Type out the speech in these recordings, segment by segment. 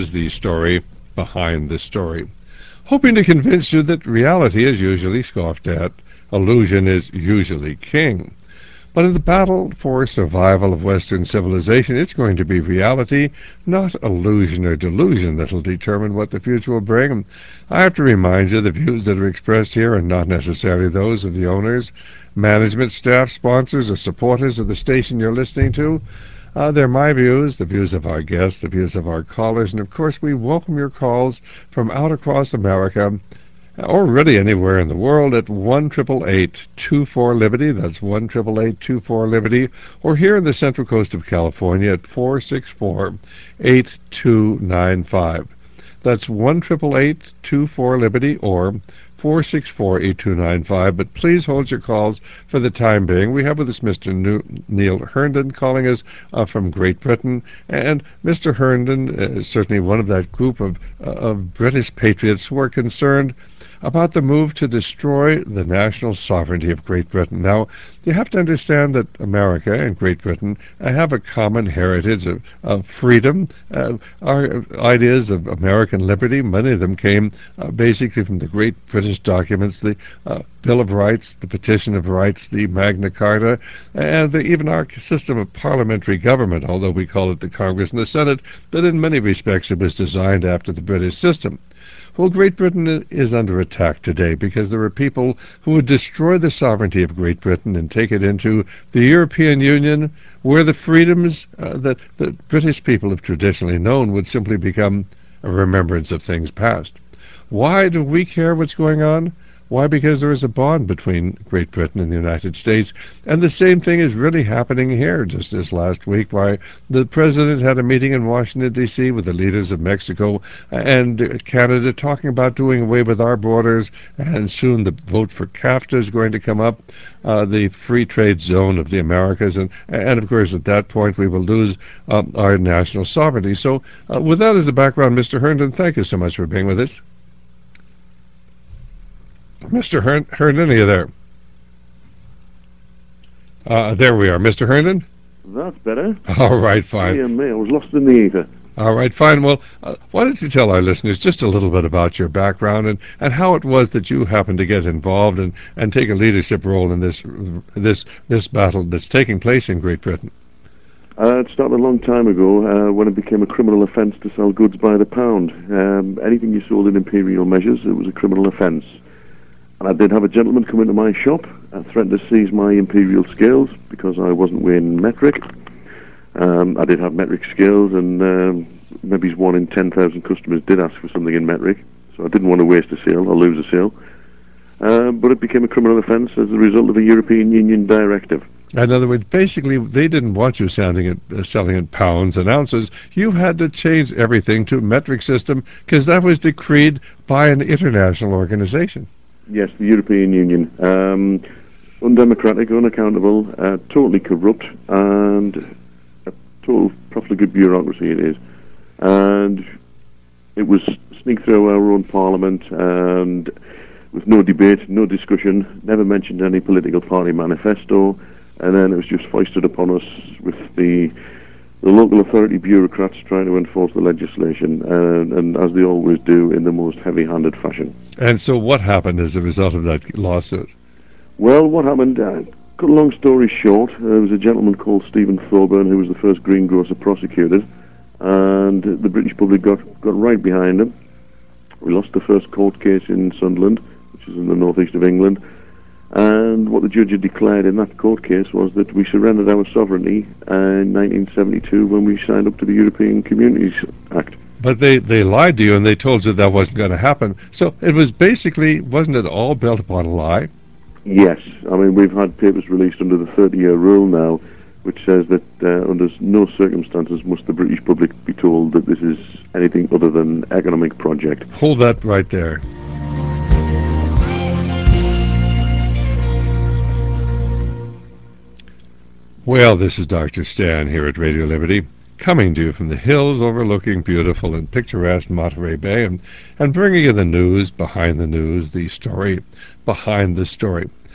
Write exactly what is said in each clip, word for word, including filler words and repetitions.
news, the story behind the story, hoping to convince you that reality is usually scoffed at, illusion is usually king. But in the battle for survival of Western civilization, it's going to be reality, not illusion or delusion, that will determine what the future will bring. I have to remind you, the views that are expressed here are not necessarily those of the owners, management, staff, sponsors, or supporters of the station you're listening to. Uh, they're my views, the views of our guests, the views of our callers, and of course we welcome your calls from out across America, or really anywhere in the world, at one eight eight eight, two four, Liberty. That's one eight eight eight, two four, Liberty. Or here in the Central Coast of California at four six four, eight two nine five. That's one eight eight eight, two four, Liberty or four six four, eight two nine five. But please hold your calls for the time being. We have with us Mister New- Neil Herndon calling us uh, from Great Britain. And Mister Herndon is certainly one of that group of, uh, of British patriots who are concerned about the move to destroy the national sovereignty of Great Britain. Now, you have to understand that America and Great Britain uh, have a common heritage of, of freedom. Uh, our ideas of American liberty, many of them came uh, basically from the great British documents, the uh, Bill of Rights, the Petition of Rights, the Magna Carta, and the, even our system of parliamentary government, although we call it the Congress and the Senate, but in many respects it was designed after the British system. Well, Great Britain is under attack today because there are people who would destroy the sovereignty of Great Britain and take it into the European Union, where the freedoms uh, that the British people have traditionally known would simply become a remembrance of things past. Why do we care what's going on? Why? Because there is a bond between Great Britain and the United States. And the same thing is really happening here. Just this last week, why the president had a meeting in Washington, D C with the leaders of Mexico and Canada talking about doing away with our borders. And soon the vote for CAFTA is going to come up, uh, the free trade zone of the Americas. And, and of course, at that point, we will lose um, our national sovereignty. So uh, with that as the background, Mister Herndon, thank you so much for being with us. Mister Hern- Herndon, are you there? Uh, there we are. Mister Herndon? That's better. All right, fine. Yeah, me, I was lost in the ether. All right, fine. Well, uh, why don't you tell our listeners just a little bit about your background and, and how it was that you happened to get involved and, and take a leadership role in this this this battle that's taking place in Great Britain? Uh, it started a long time ago uh, when it became a criminal offence to sell goods by the pound. Um, anything you sold in imperial measures, it was a criminal offence. And I did have a gentleman come into my shop and threaten to seize my imperial scales because I wasn't weighing metric. Um, I did have metric scales, and um, maybe one in ten thousand customers did ask for something in metric. So I didn't want to waste a sale or lose a sale. Um, but it became a criminal offence as a result of a European Union directive. In other words, basically, they didn't want you sounding it, uh, selling in pounds and ounces. You had to change everything to a metric system because that was decreed by an international organization. Yes, the European Union. Um, undemocratic, unaccountable, uh, totally corrupt, and a total profligate bureaucracy it is. And it was sneaked through our own parliament, and with no debate, no discussion, never mentioned any political party manifesto, and then it was just foisted upon us with the the local authority bureaucrats trying to enforce the legislation, and, and as they always do, in the most heavy-handed fashion. And so what happened as a result of that lawsuit? Well, what happened, uh, cut a long story short, uh, there was a gentleman called Stephen Thorburn who was the first greengrocer prosecuted, and the British public got, got right behind him. We lost the first court case in Sunderland, which is in the northeast of England, and what the judge had declared in that court case was that we surrendered our sovereignty uh, in nineteen seventy-two when we signed up to the European Communities Act. But they, they lied to you and they told you that wasn't going to happen. So it was basically, wasn't it all built upon a lie? Yes. I mean, we've had papers released under the thirty-year rule now, which says that uh, under no circumstances must the British public be told that this is anything other than an economic project. Hold that right there. Well, this is Doctor Stan here at Radio Liberty, coming to you from the hills overlooking beautiful and picturesque Monterey Bay, and, and bringing you the news behind the news, the story behind the story.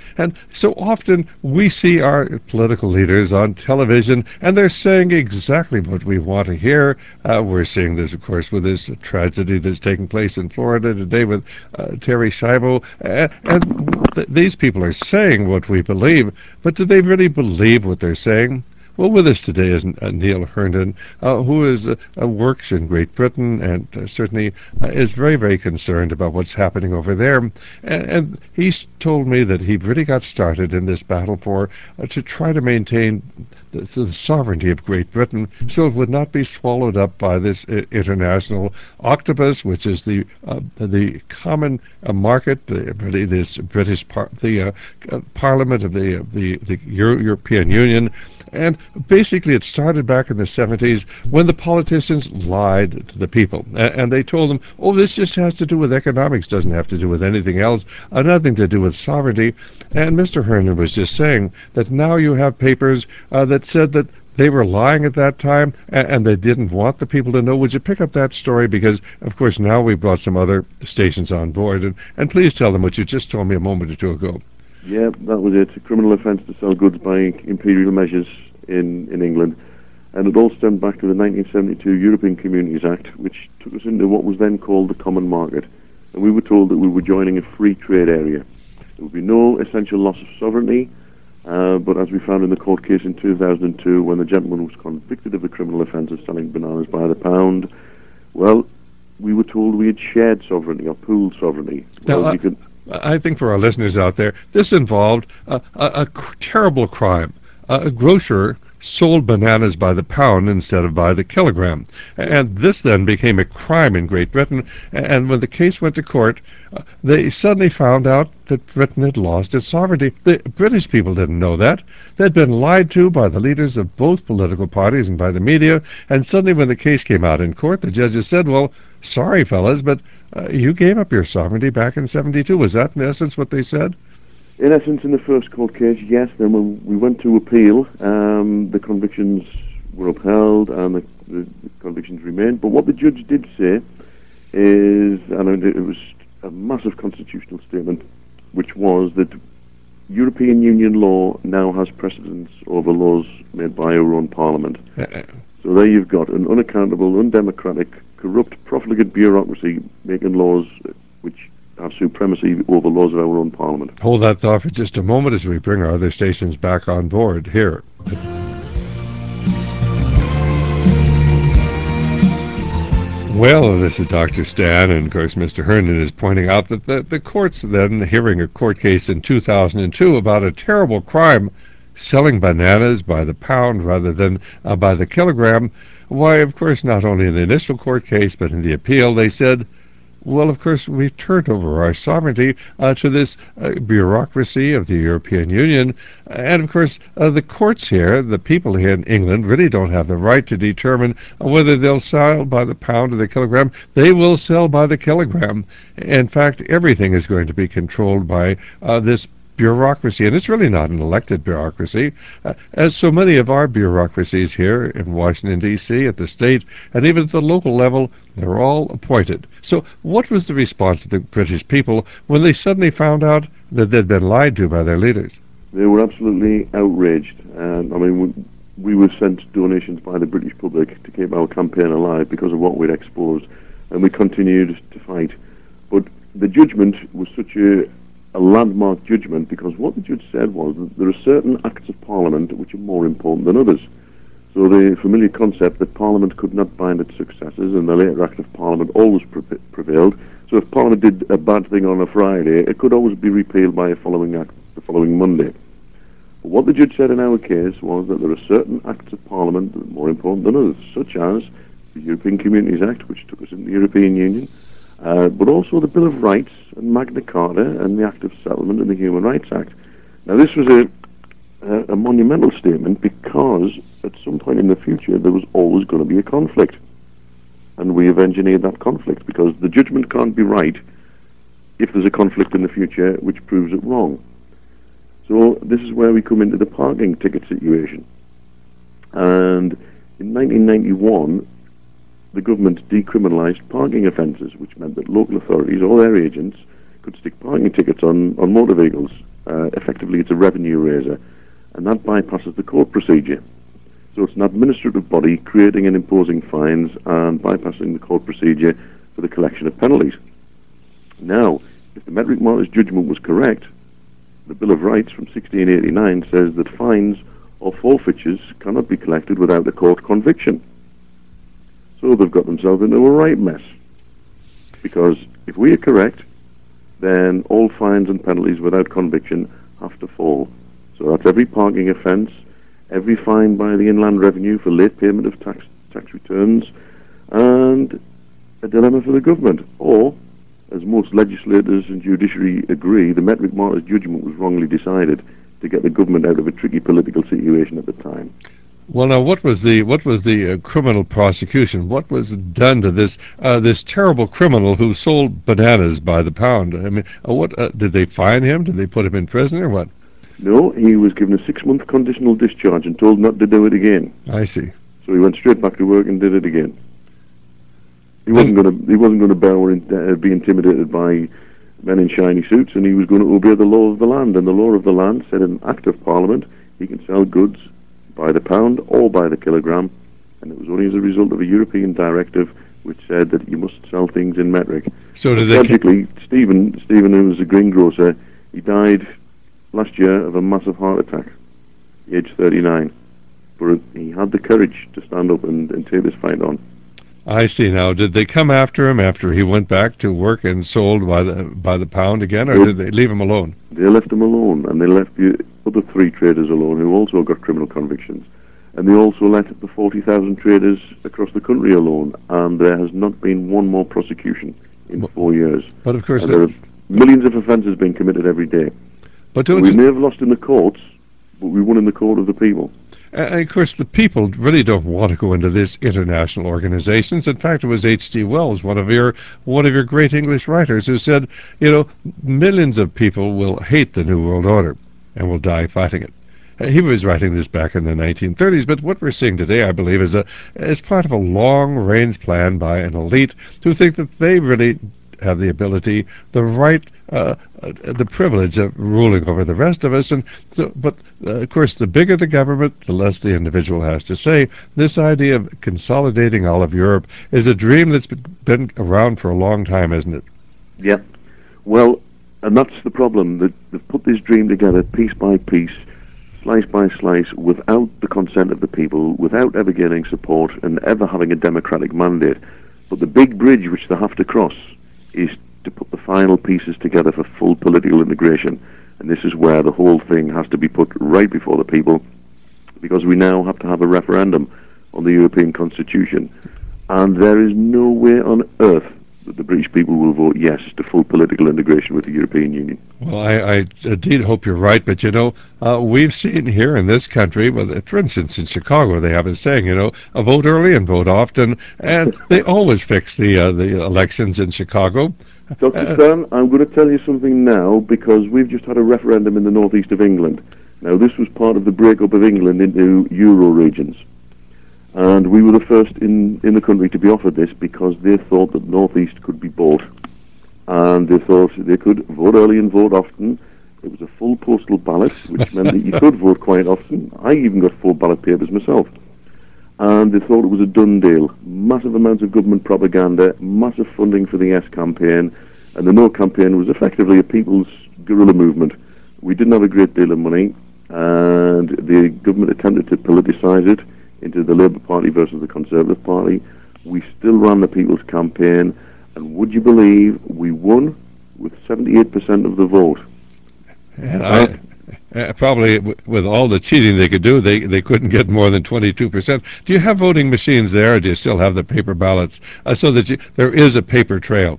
And so often we see our political leaders on television, and they're saying exactly what we want to hear. Uh, we're seeing this, of course, with this tragedy that's taking place in Florida today with uh, Terry Schiavo. Uh, and th- these people are saying what we believe, but do they really believe what they're saying? Well, with us today is uh, Neil Herndon, uh, who is uh, uh, works in Great Britain and uh, certainly uh, is very, very concerned about what's happening over there. And, and he's told me that he really got started in this battle for uh, to try to maintain the, the sovereignty of Great Britain, so it would not be swallowed up by this uh, international octopus, which is the uh, the common uh, market, the, really this British par- the uh, uh, Parliament of the uh, the the Euro- European Union. And basically it started back in the seventies when the politicians lied to the people. And they told them, oh, this just has to do with economics, doesn't have to do with anything else, uh, nothing to do with sovereignty. And Mister Herndon was just saying that now you have papers uh, that said that they were lying at that time, and, and they didn't want the people to know. Would you pick up that story? Because, of course, now we've brought some other stations on board. And, and please tell them what you just told me a moment or two ago. Yeah, that was it. A criminal offence to sell goods by imperial measures in, in England. And it all stemmed back to the nineteen seventy-two European Communities Act, which took us into what was then called the common market. And we were told that we were joining a free trade area. There would be no essential loss of sovereignty, uh, but as we found in the court case in two thousand two, when the gentleman was convicted of the criminal offence of selling bananas by the pound, well, we were told we had shared sovereignty or pooled sovereignty. Well, Now, we could I think for our listeners out there, this involved a, a, a cr- terrible crime. Uh, a grocer sold bananas by the pound instead of by the kilogram. And this then became a crime in Great Britain. And when the case went to court, uh, they suddenly found out that Britain had lost its sovereignty. The British people didn't know that. They'd been lied to by the leaders of both political parties and by the media. And suddenly when the case came out in court, the judges said, well, sorry, fellas, but uh, you gave up your sovereignty back in seventy-two. Was that in essence what they said? In essence, in the first court case, yes. Then when we went to appeal, um, the convictions were upheld and the, the, the convictions remained. But what the judge did say is, and it was a massive constitutional statement, which was that European Union law now has precedence over laws made by our own Parliament. So there you've got an unaccountable, undemocratic, corrupt, profligate bureaucracy making laws which have supremacy over laws of our own Parliament. Hold that thought for just a moment as we bring our other stations back on board here. Well, this is Doctor Stan, and of course Mister Herndon is pointing out that the, the courts then hearing a court case in two thousand two about a terrible crime, selling bananas by the pound rather than uh, by the kilogram. Why, of course, not only in the initial court case, but in the appeal, they said, well, of course, we've turned over our sovereignty uh, to this uh, bureaucracy of the European Union. And, of course, uh, the courts here, the people here in England, really don't have the right to determine whether they'll sell by the pound or the kilogram. They will sell by the kilogram. In fact, everything is going to be controlled by uh, this bureaucracy, and it's really not an elected bureaucracy, uh, as so many of our bureaucracies here in Washington, D C, at the state, and even at the local level, they're all appointed. So what was the response of the British people when they suddenly found out that they'd been lied to by their leaders? They were absolutely outraged. And I mean, we, we were sent donations by the British public to keep our campaign alive because of what we'd exposed, and we continued to fight. But the judgment was such a a landmark judgment, because what the judge said was that there are certain acts of Parliament which are more important than others. So the familiar concept that Parliament could not bind its successors, and the later Act of Parliament always pre- prevailed. So if Parliament did a bad thing on a Friday, it could always be repealed by a following act the following Monday. But what the judge said in our case was that there are certain acts of Parliament that are more important than others, such as the European Communities Act, which took us into the European Union, Uh, but also the Bill of Rights and Magna Carta and the Act of Settlement and the Human Rights Act. Now, this was a, a, a monumental statement because at some point in the future there was always going to be a conflict. And we have engineered that conflict because the judgment can't be right if there's a conflict in the future which proves it wrong. So this is where we come into the parking ticket situation. And in nineteen ninety-one, the government decriminalised parking offences, which meant that local authorities or their agents could stick parking tickets on, on motor vehicles. Uh, effectively, it's a revenue raiser, and that bypasses the court procedure. So it's an administrative body creating and imposing fines and bypassing the court procedure for the collection of penalties. Now, if the Metric Martyrs judgment was correct, the Bill of Rights from sixteen eighty-nine says that fines or forfeitures cannot be collected without a court conviction. So they've got themselves into a right mess. Because if we are correct, then all fines and penalties without conviction have to fall. So that's every parking offence, every fine by the Inland Revenue for late payment of tax tax returns, and a dilemma for the government. Or, as most legislators and judiciary agree, the Metric Martyrs judgment was wrongly decided to get the government out of a tricky political situation at the time. Well, now, what was the what was the uh, criminal prosecution? What was done to this uh, this terrible criminal who sold bananas by the pound? I mean, uh, what uh, did they fine him? Did they put him in prison or what? No, he was given a six-month conditional discharge and told not to do it again. I see. So he went straight back to work and did it again. He wasn't going to he wasn't going to bow or in, uh, be intimidated by men in shiny suits, and he was going to obey the law of the land. And the law of the land said in an Act of Parliament he can sell goods by the pound or by the kilogram, and it was only as a result of a European directive which said that you must sell things in metric. So did tragically, they... Stephen, Stephen, who was a greengrocer, he died last year of a massive heart attack, age thirty-nine. But he had the courage to stand up and, and take this fight on. I see now. Did they come after him after he went back to work and sold by the by the pound again, or they, did they leave him alone? They left him alone, and they left the other three traders alone who also got criminal convictions. And they also let the forty thousand traders across the country alone, and there has not been one more prosecution in but, four years. But of course... And there are millions of offences being committed every day. But we you... may have lost in the courts, but we won in the court of the people. And of course, the people really don't want to go into these international organizations. In fact, it was H G Wells, one of your one of your great English writers, who said, you know, millions of people will hate the New World Order and will die fighting it. Uh, he was writing this back in the nineteen thirties, but what we're seeing today, I believe, is a is part of a long-range plan by an elite who think that they really have the ability, the right, uh, uh, the privilege of ruling over the rest of us. And so, but uh, of course, the bigger the government, the less the individual has to say. This idea of consolidating all of Europe is a dream that's been around for a long time, isn't it? Yeah. Well, and that's the problem. That they've put this dream together piece by piece, slice by slice, without the consent of the people, without ever getting support and ever having a democratic mandate. But the big bridge which they have to cross is to put the final pieces together for full political integration. And this is where the whole thing has to be put right before the people, because we now have to have a referendum on the European Constitution. And there is no way on earth that the British people will vote yes to full political integration with the European Union. Well, I, I indeed hope you're right, but you know, uh, we've seen here in this country, well, for instance, in Chicago, they have a saying, you know, a vote early and vote often, and they always fix the uh, the elections in Chicago. Doctor Uh, Stern, I'm going to tell you something now, because we've just had a referendum in the northeast of England. Now, this was part of the breakup of England into Euro regions. And we were the first in, in the country to be offered this, because they thought that northeast could be bought. And they thought they could vote early and vote often. It was a full postal ballot, which meant that you could vote quite often. I even got four ballot papers myself. And they thought it was a done deal. Massive amounts of government propaganda, massive funding for the Yes campaign, and the No campaign was effectively a people's guerrilla movement. We didn't have a great deal of money, and the government attempted to politicise it into the Labour Party versus the Conservative Party. We still ran the People's Campaign, and would you believe we won with seventy-eight percent of the vote? And I, uh, probably w- with all the cheating they could do, they, they couldn't get more than twenty-two percent. Do you have voting machines there, or do you still have the paper ballots, uh, so that you, there is a paper trail?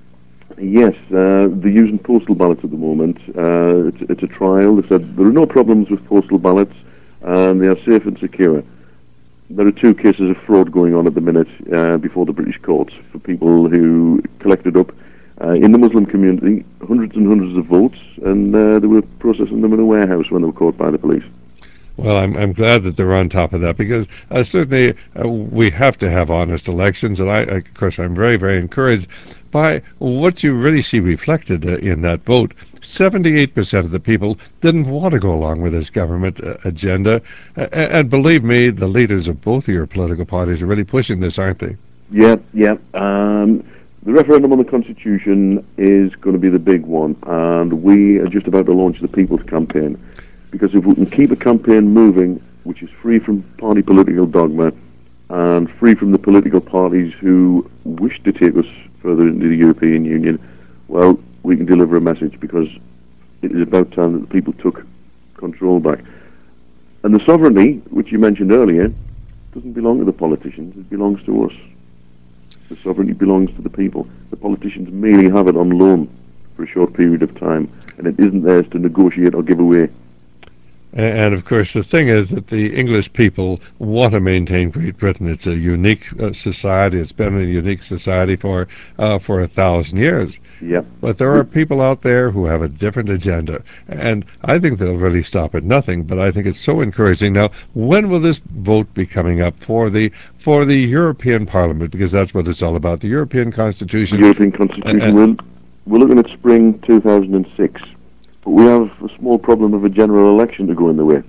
Yes, uh, they're using postal ballots at the moment. Uh, it's, it's a trial. They said there are no problems with postal ballots, and they are safe and secure. There are two cases of fraud going on at the minute uh, before the British courts for people who collected up uh, in the Muslim community hundreds and hundreds of votes, and uh, they were processing them in a warehouse when they were caught by the police. Well, I'm I'm glad that they're on top of that, because uh, certainly uh, we have to have honest elections, and I, of course, I'm very, very encouraged by what you really see reflected uh, in that vote. seventy-eight percent of the people didn't want to go along with this government uh, agenda. Uh, and believe me, the leaders of both of your political parties are really pushing this, aren't they? Yeah, yeah. Um, the referendum on the Constitution is going to be the big one, and we are just about to launch the People's Campaign. Because if we can keep a campaign moving, which is free from party political dogma and free from the political parties who wish to take us further into the European Union, well, we can deliver a message, because it is about time that the people took control back. And the sovereignty, which you mentioned earlier, doesn't belong to the politicians, it belongs to us. The sovereignty belongs to the people. The politicians merely have it on loan for a short period of time, and it isn't theirs to negotiate or give away. And, of course, the thing is that the English people want to maintain Great Britain. It's a unique uh, society. It's been a unique society for uh, for a thousand years. Yep. But there are people out there who have a different agenda. And I think they'll really stop at nothing. But I think it's so encouraging. Now, when will this vote be coming up for the for the European Parliament? Because that's what it's all about, the European Constitution. The European Constitution. Uh, we're, we're looking at spring two thousand six. But we have a small problem of a general election to go in the way.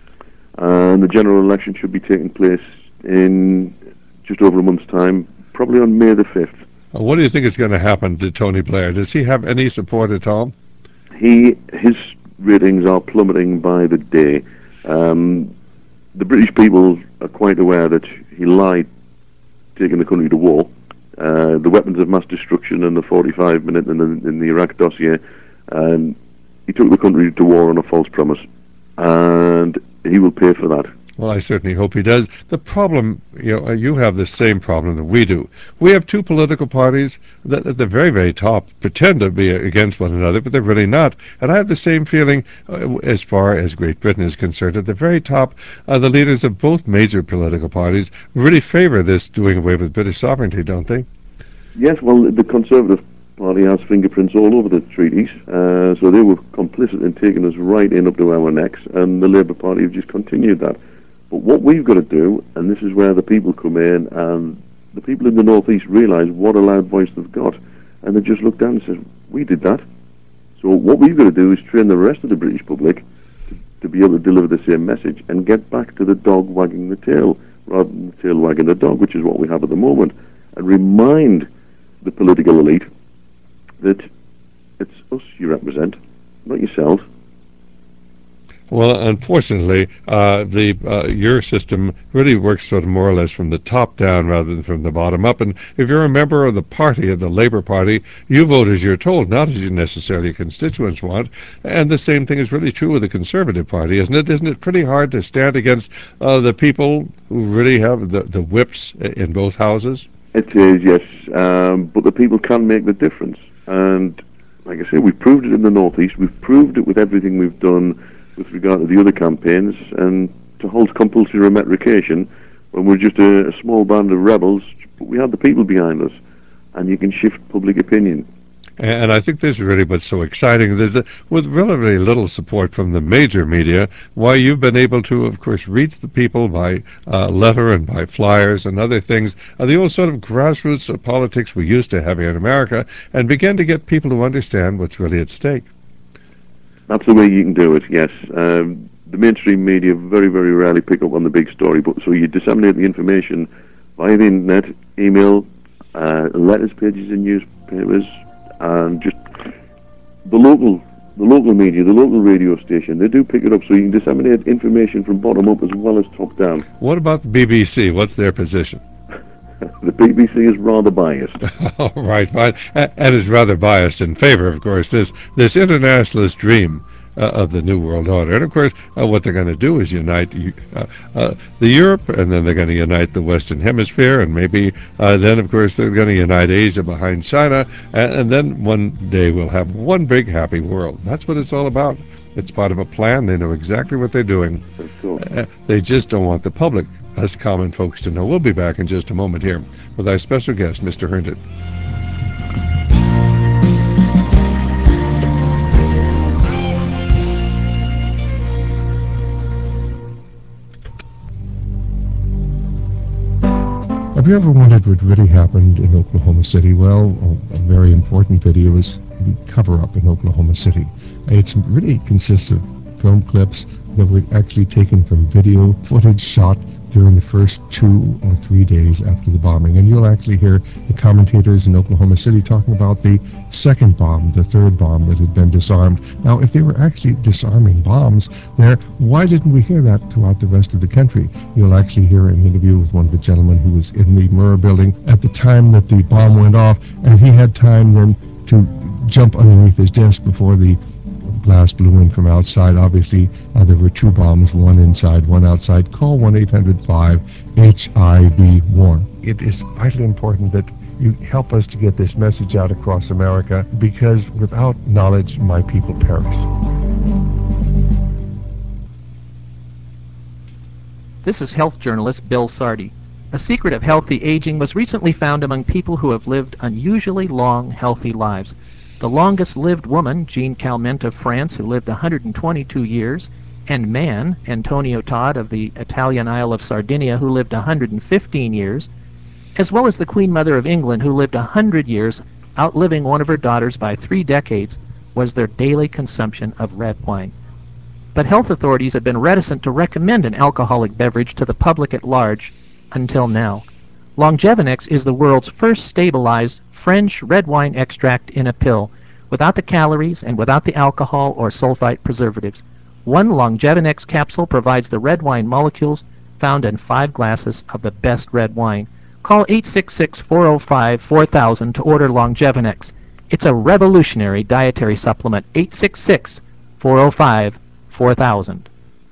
And the general election should be taking place in just over a month's time, probably on May the fifth. What do you think is going to happen to Tony Blair? Does he have any support at all? He His ratings are plummeting by the day. Um, the British people are quite aware that he lied, taking the country to war. Uh, the weapons of mass destruction and the forty-five minute in the, in the Iraq dossier. Um, He took the country to war on a false promise, and he will pay for that. Well, I certainly hope he does. The problem, you know, you have the same problem that we do. We have two political parties that at the very, very top pretend to be against one another, but they're really not. And I have the same feeling uh, as far as Great Britain is concerned. At the very top, uh, the leaders of both major political parties really favor this doing away with British sovereignty, don't they? Yes, well, the Conservative Party has fingerprints all over the treaties, uh, so they were complicit in taking us right in up to our necks, and the Labour Party have just continued that. But what we've got to do, and this is where the people come in, and the people in the North East realise what a loud voice they've got, and they just look down and say, we did that. So what we've got to do is train the rest of the British public to, to be able to deliver the same message and get back to the dog wagging the tail, rather than the tail wagging the dog, which is what we have at the moment, and remind the political elite that it's us you represent, not yourself. Well, unfortunately, uh, the uh, your system really works sort of more or less from the top down rather than from the bottom up. And if you're a member of the party, of the Labour Party, you vote as you're told, not as you necessarily constituents want. And the same thing is really true with the Conservative Party, isn't it? Isn't it pretty hard to stand against uh, the people who really have the, the whips in both houses? It is, yes. Um, but the people can make the difference. And like I say, we've proved it in the North East. We've proved it with everything we've done with regard to the other campaigns, and to hold compulsory remetrication when we're just a, a small band of rebels, but we have the people behind us, and you can shift public opinion. And I think this is really what's so exciting. There's a, with relatively little support from the major media, why you've been able to, of course, reach the people by uh, letter and by flyers and other things, uh, the old sort of grassroots of politics we used to have here in America, and begin to get people to understand what's really at stake. That's the way you can do it, yes. Um, the mainstream media very, very rarely pick up on the big story, but so you disseminate the information via the internet, email, uh, letters, pages in newspapers, and just the local the local media, the local radio station, they do pick it up, so you can disseminate information from bottom up as well as top down. What about the B B C? What's their position? The B B C is rather biased. Oh, right, fine. And is rather biased in favor, of course, this this internationalist dream uh, of the New World Order. And, of course, uh, what they're going to do is unite uh, uh, the Europe, and then they're going to unite the Western Hemisphere, and maybe uh, then, of course, they're going to unite Asia behind China, and, and then one day we'll have one big happy world. That's what it's all about. It's part of a plan. They know exactly what they're doing. That's cool. Uh, they just don't want the public, us common folks, to know. We'll be back in just a moment here with our special guest, Mister Herndon. Have you ever wondered what really happened in Oklahoma City? Well, a very important video is the cover-up in Oklahoma City. It really consists of film clips that were actually taken from video footage shot during the first two or three days after the bombing. And you'll actually hear the commentators in Oklahoma City talking about the second bomb, the third bomb that had been disarmed. Now, if they were actually disarming bombs there, why didn't we hear that throughout the rest of the country? You'll actually hear an interview with one of the gentlemen who was in the Murrah building at the time that the bomb went off, and he had time then to jump underneath his desk before the glass blew in from outside. Obviously, uh, there were two bombs, one inside, one outside. Call one eight hundred five H I V warn. It is vitally important that you help us to get this message out across America, because without knowledge, my people perish. This is health journalist Bill Sardi. A secret of healthy aging was recently found among people who have lived unusually long, healthy lives. The longest-lived woman, Jean Calment of France, who lived one hundred twenty-two years, and man, Antonio Todd of the Italian Isle of Sardinia, who lived one hundred fifteen years, as well as the Queen Mother of England, who lived one hundred years, outliving one of her daughters by three decades, was their daily consumption of red wine. But health authorities have been reticent to recommend an alcoholic beverage to the public at large until now. Longevinex is the world's first stabilized French red wine extract in a pill, without the calories and without the alcohol or sulfite preservatives. One Longevinex capsule provides the red wine molecules found in five glasses of the best red wine. Call eight six six, four oh five, four thousand to order Longevinex. It's a revolutionary dietary supplement. eight six six, four oh five, four thousand.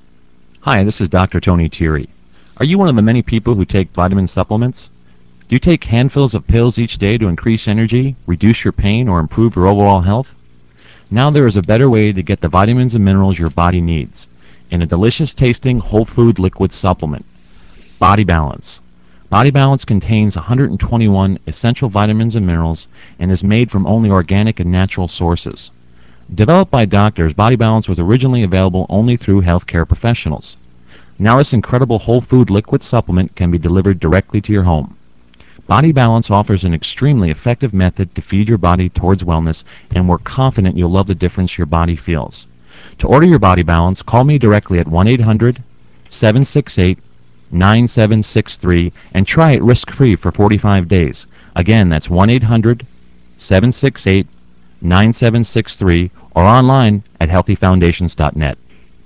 Hi, this is Doctor Tony Thierry. Are you one of the many people who take vitamin supplements? Do you take handfuls of pills each day to increase energy, reduce your pain, or improve your overall health? Now there is a better way to get the vitamins and minerals your body needs in a delicious-tasting whole food liquid supplement. Body Balance. Body Balance contains one hundred twenty-one essential vitamins and minerals and is made from only organic and natural sources. Developed by doctors, Body Balance was originally available only through healthcare professionals. Now this incredible whole food liquid supplement can be delivered directly to your home. Body Balance offers an extremely effective method to feed your body towards wellness, and we're confident you'll love the difference your body feels. To order your Body Balance, call me directly at one eight hundred, seven six eight, nine seven six three and try it risk-free for forty-five days. Again, that's one eight hundred, seven six eight, nine seven six three or online at healthy foundations dot net.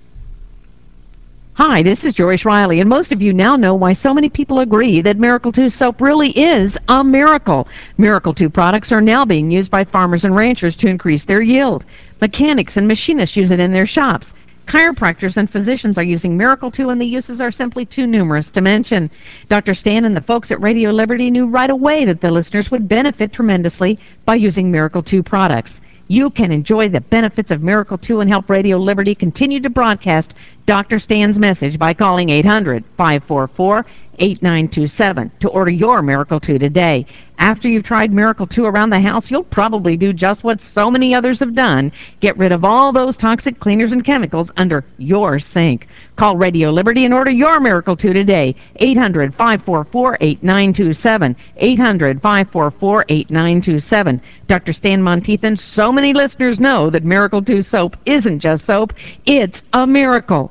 Hi, this is Joyce Riley, and most of you now know why so many people agree that Miracle two soap really is a miracle. Miracle two products are now being used by farmers and ranchers to increase their yield. Mechanics and machinists use it in their shops. Chiropractors and physicians are using Miracle two, and the uses are simply too numerous to mention. Doctor Stan and the folks at Radio Liberty knew right away that the listeners would benefit tremendously by using Miracle two products. You can enjoy the benefits of Miracle two and help Radio Liberty continue to broadcast Doctor Stan's message by calling eight hundred, five four four, eight nine two seven to order your Miracle two today. After you've tried Miracle two around the house, you'll probably do just what so many others have done. Get rid of all those toxic cleaners and chemicals under your sink. Call Radio Liberty and order your Miracle two today. eight hundred, five four four, eight nine two seven. eight hundred, five four four, eight nine two seven. Doctor Stan Monteithan, so many listeners know that Miracle two soap isn't just soap, it's a miracle.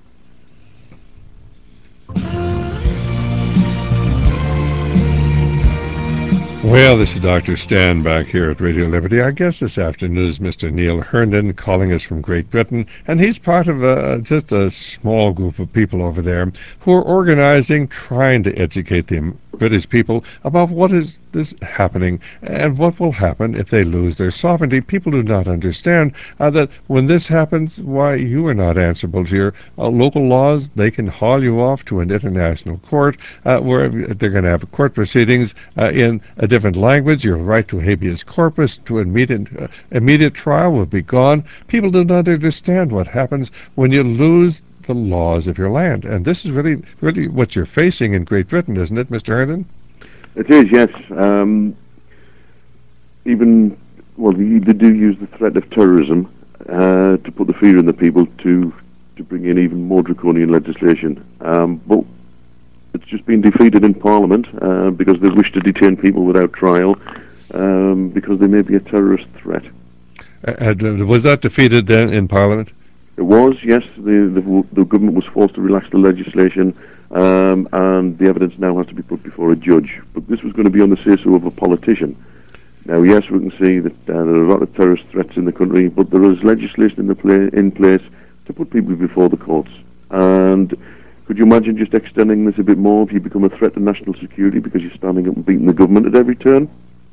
Well, this is Doctor Stan back here at Radio Liberty. Our guest this afternoon is Mister Neil Herndon, calling us from Great Britain, and he's part of a, just a small group of people over there who are organizing, trying to educate the British people about what is this happening and what will happen if they lose their sovereignty. People do not understand uh, that when this happens, why, you are not answerable to your uh, local laws. They can haul you off to an international court uh, where they're going to have court proceedings uh, in a different language. Your right to habeas corpus, to immediate, uh, immediate trial will be gone. People do not understand what happens when you lose the laws of your land. And this is really really what you're facing in Great Britain, isn't it, Mister Herndon? It is, yes. Um, even, well, they, they do use the threat of terrorism uh, to put the fear in the people to, to bring in even more draconian legislation. Um, but It's just been defeated in Parliament uh, because they wish to detain people without trial um, because they may be a terrorist threat. Uh, was that defeated then in Parliament? It was, yes. The, the, the government was forced to relax the legislation, um, and the evidence now has to be put before a judge. But this was going to be on the say-so of a politician. Now, yes, we can see that uh, there are a lot of terrorist threats in the country, but there is legislation in, the pla- in place to put people before the courts. And could you imagine just extending this a bit more if you become a threat to national security because you're standing up and beating the government at every turn?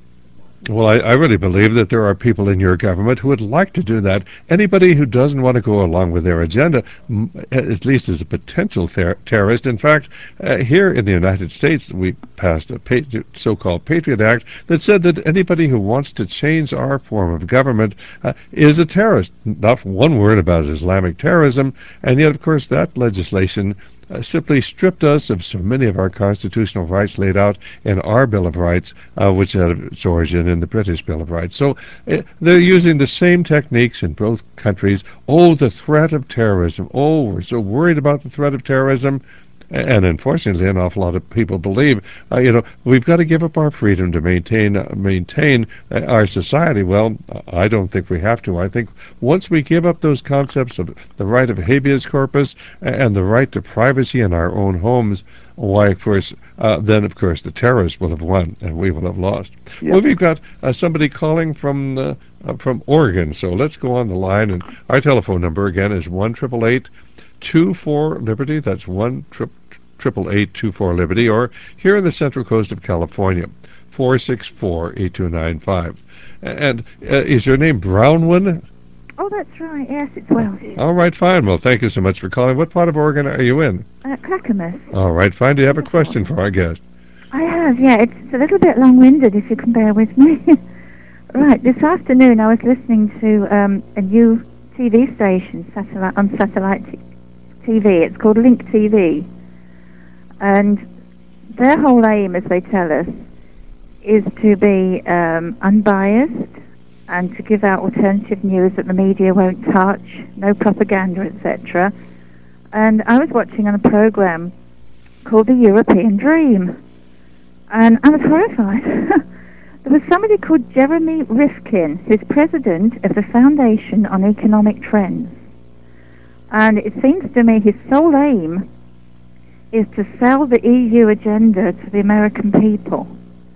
Well, I, I really believe that there are people in your government who would like to do that. Anybody who doesn't want to go along with their agenda, m- at least is a potential ter- terrorist. In fact, uh, here in the United States, we passed a pa- so-called Patriot Act that said that anybody who wants to change our form of government uh, is a terrorist. Not one word about Islamic terrorism, and yet, of course, that legislation Uh, simply stripped us of so many of our constitutional rights laid out in our Bill of Rights, uh, which had its origin in the British Bill of Rights. So uh, they're using the same techniques in both countries. Oh, the threat of terrorism. Oh, we're so worried about the threat of terrorism. And unfortunately, an awful lot of people believe, uh, you know, we've got to give up our freedom to maintain uh, maintain uh, our society. Well, I don't think we have to. I think once we give up those concepts of the right of habeas corpus and the right to privacy in our own homes, why, of course, uh, then, of course, the terrorists will have won and we will have lost. Yeah. Well, we've got uh, somebody calling from uh, uh, from Oregon, so let's go on the line. And our telephone number, again, is one eight eight eight, two four Liberty. That's one triple eight two four Liberty, or here in the Central Coast of California, four six four eight two nine five. And uh, is your name Brownwin? Oh, that's right. Yes, it's Welsh. All right, fine. Well, thank you so much for calling. What part of Oregon are you in? Uh, Clackamas. All right, fine. Do you have a question for our guest? I have, yeah. It's a little bit long-winded, if you can bear with me. Right, this afternoon I was listening to um, a new T V station satellite on satellite t- TV. It's called Link T V. And their whole aim, as they tell us, is to be um, unbiased and to give out alternative news that the media won't touch, no propaganda, et cetera. And I was watching on a program called The European Dream, and I was horrified. There was somebody called Jeremy Rifkin, who's president of the Foundation on Economic Trends. And it seems to me his sole aim is to sell the E U agenda to the American people.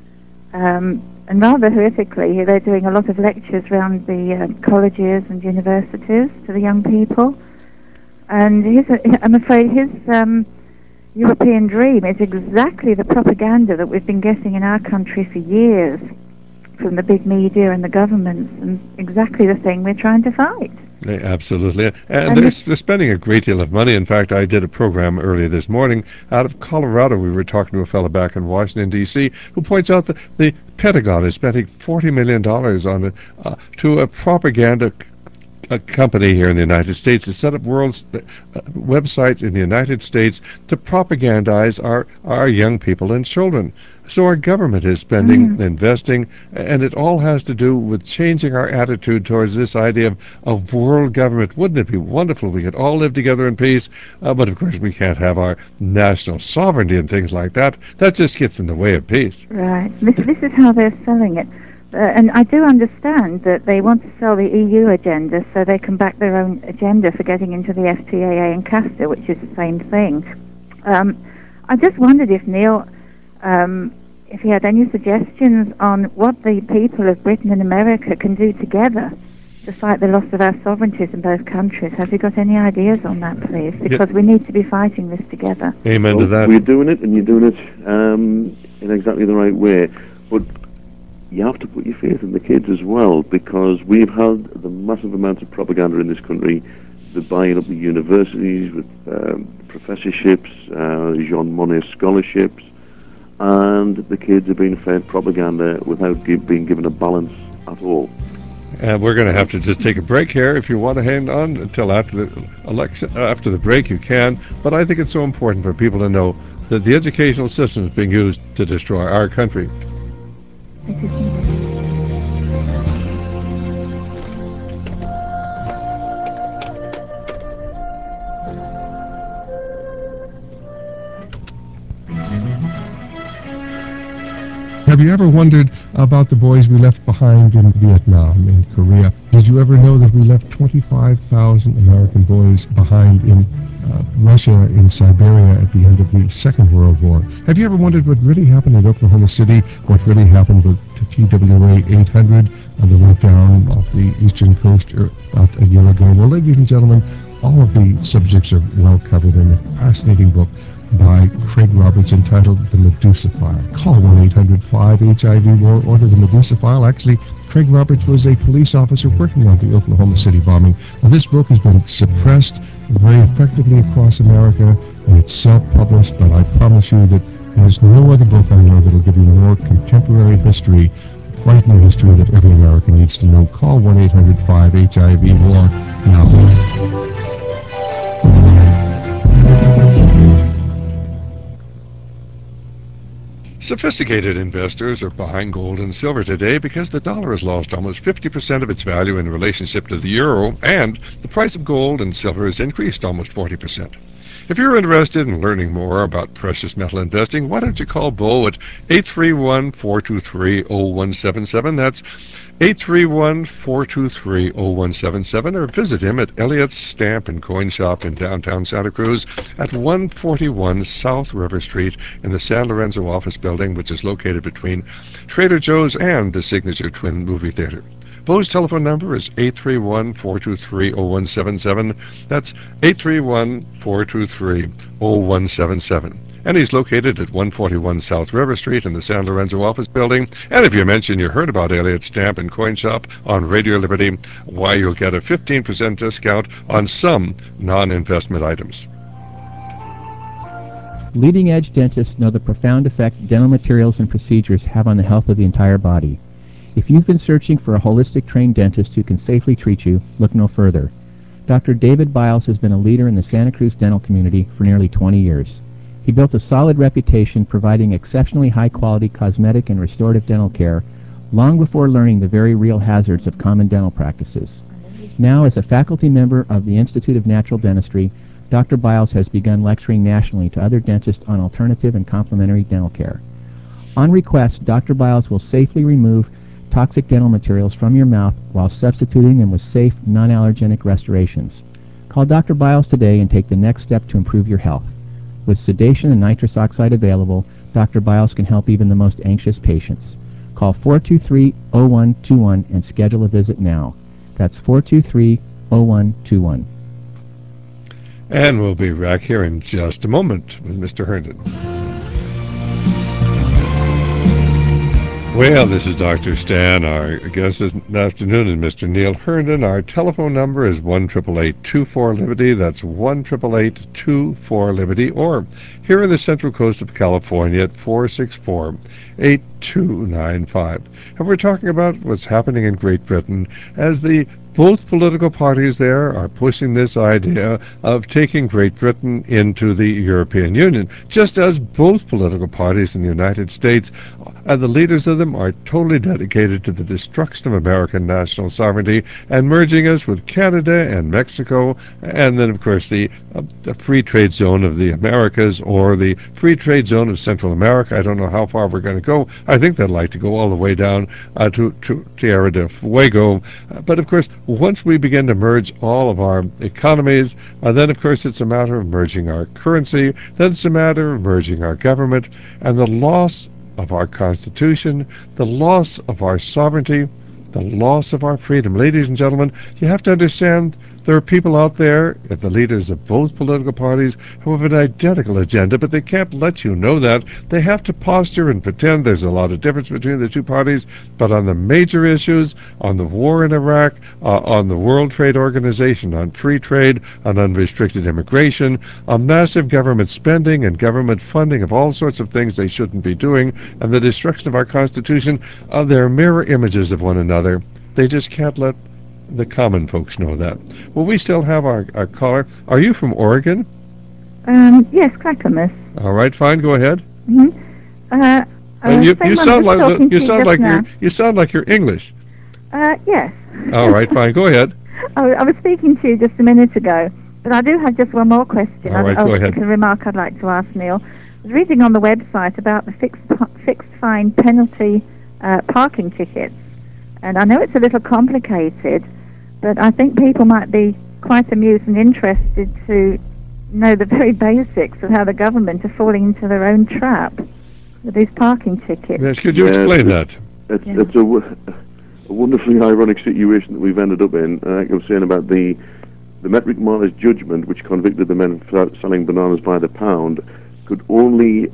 Um, and rather horrifically, they're doing a lot of lectures around the uh, colleges and universities to the young people. And his, I'm afraid his um, European dream is exactly the propaganda that we've been getting in our country for years from the big media and the governments, and exactly the thing we're trying to fight. Yeah, absolutely. And, And they're, it's- they're spending a great deal of money. In fact, I did a program earlier this morning out of Colorado. We were talking to a fellow back in Washington, D C, who points out that the Pentagon is spending forty million dollars on it, uh, to a propaganda a company here in the United States to set up world's uh, websites in the United States to propagandize our, our young people and children. So our government is spending, mm. investing, and it all has to do with changing our attitude towards this idea of, of world government. Wouldn't it be wonderful if we could all live together in peace? Uh, but of course we can't have our national sovereignty and things like that. That just gets in the way of peace. Right. This, this is how they're selling it. Uh, and I do understand that they want to sell the E U agenda so they can back their own agenda for getting into the F T A A and CASTA, which is the same thing. Um, I just wondered if Neil, um, if he had any suggestions on what the people of Britain and America can do together to fight the loss of our sovereignties in both countries. Have you got any ideas on that, please? Because yep. we need to be fighting this together. Amen well, to that. We're doing it, and you're doing it um, in exactly the right way. But you have to put your faith in the kids as well, because we've had the massive amounts of propaganda in this country, the buying up the universities with um, professorships, uh, Jean Monnet scholarships, and the kids are being fed propaganda without give, being given a balance at all. And we're going to have to just take a break here. If you want to hang on until after the election, after the break, you can. But I think it's so important for people to know that the educational system is being used to destroy our country. Have you ever wondered about the boys we left behind in Vietnam, in Korea? Did you ever know that we left twenty-five thousand American boys behind in uh, Russia, in Siberia at the end of the Second World War? Have you ever wondered what really happened in Oklahoma City, what really happened with the T W A eight hundred uh, that went down off the eastern coast uh, about a year ago? Well, ladies and gentlemen, all of the subjects are well covered in a fascinating book by Craig Roberts entitled The Medusa File. Call one eight hundred five H I V war, order The Medusa File. Actually, Craig Roberts was a police officer working on the Oklahoma City bombing. Now, this book has been suppressed very effectively across America, and it's self-published, but I promise you that there's no other book I know that will give you more contemporary history, frightening history that every American needs to know. Call one eight hundred five H I V war now. Sophisticated investors are buying gold and silver today because the dollar has lost almost fifty percent of its value in relationship to the euro, and the price of gold and silver has increased almost forty percent. If you're interested in learning more about precious metal investing, why don't you call Bo at eight three one, four two three, zero one seven seven. That's eight three one, four two three, zero one seven seven, or visit him at Elliott's Stamp and Coin Shop in downtown Santa Cruz at one forty-one South River Street in the San Lorenzo office building, which is located between Trader Joe's and the Signature Twin Movie Theater. Bo's telephone number is eight three one, four two three, zero one seven seven. That's eight three one, four two three, zero one seven seven. And he's located at one forty-one South River Street in the San Lorenzo office building. And if you mention you heard about Elliott Stamp and Coin Shop on Radio Liberty, why, you'll get a fifteen percent discount on some non-investment items. Leading-edge dentists know the profound effect dental materials and procedures have on the health of the entire body. If you've been searching for a holistic trained dentist who can safely treat you, look no further. Doctor David Biles has been a leader in the Santa Cruz dental community for nearly twenty years. He built a solid reputation providing exceptionally high-quality cosmetic and restorative dental care long before learning the very real hazards of common dental practices. Now, as a faculty member of the Institute of Natural Dentistry, Doctor Biles has begun lecturing nationally to other dentists on alternative and complementary dental care. On request, Doctor Biles will safely remove toxic dental materials from your mouth while substituting them with safe, non-allergenic restorations. Call Doctor Biles today and take the next step to improve your health. With sedation and nitrous oxide available, Doctor Biles can help even the most anxious patients. Call four two three, zero one two one and schedule a visit now. That's four two three, zero one two one. And we'll be back here in just a moment with Mister Herndon. Well, this is Doctor Stan. Our guest this afternoon is Mister Neil Herndon. Our telephone number is one eight eight eight, two four, Liberty. That's one eight eight eight, two four, Liberty. Or here in the Central Coast of California at four six four, eight two nine five. And we're talking about what's happening in Great Britain as the both political parties there are pushing this idea of taking Great Britain into the European Union, just as both political parties in the United States and the leaders of them are totally dedicated to the destruction of American national sovereignty and merging us with Canada and Mexico, and then, of course, the, uh, the free trade zone of the Americas or the free trade zone of Central America. I don't know how far we're going to go. I think they'd like to go all the way down uh, to, to Tierra del Fuego. Uh, but, of course, once we begin to merge all of our economies, uh, then, of course, it's a matter of merging our currency. Then it's a matter of merging our government, and the loss of our Constitution, the loss of our sovereignty, the loss of our freedom. Ladies and gentlemen, you have to understand there are people out there, the leaders of both political parties, who have an identical agenda, but they can't let you know that. They have to posture and pretend there's a lot of difference between the two parties, but on the major issues, on the war in Iraq, uh, on the World Trade Organization, on free trade, on unrestricted immigration, on massive government spending and government funding of all sorts of things they shouldn't be doing, and the destruction of our Constitution, uh, they're mirror images of one another. They just can't let the common folks know that. Well, we still have our, our caller. Are you from Oregon? Um, yes, Clackamas. All right, fine. Go ahead. Mm-hmm. Uh, uh, you, you sound like the, you sound like now. you're you sound like you're English. Uh, yes. All right, fine. Go ahead. I, I was speaking to you just a minute ago, but I do have just one more question. All right, I, go I, ahead. It's a remark I'd like to ask Neil. I was reading on the website about the fixed fixed fine penalty uh, parking tickets. And I know it's a little complicated, but I think people might be quite amused and interested to know the very basics of how the government are falling into their own trap with these parking tickets. Yes, could you Yes, explain it's, that? It's, Yeah. it's a, w- a wonderfully ironic situation that we've ended up in. Uh, like I was saying about the the metric martyr's judgment, which convicted the men for selling bananas by the pound, could only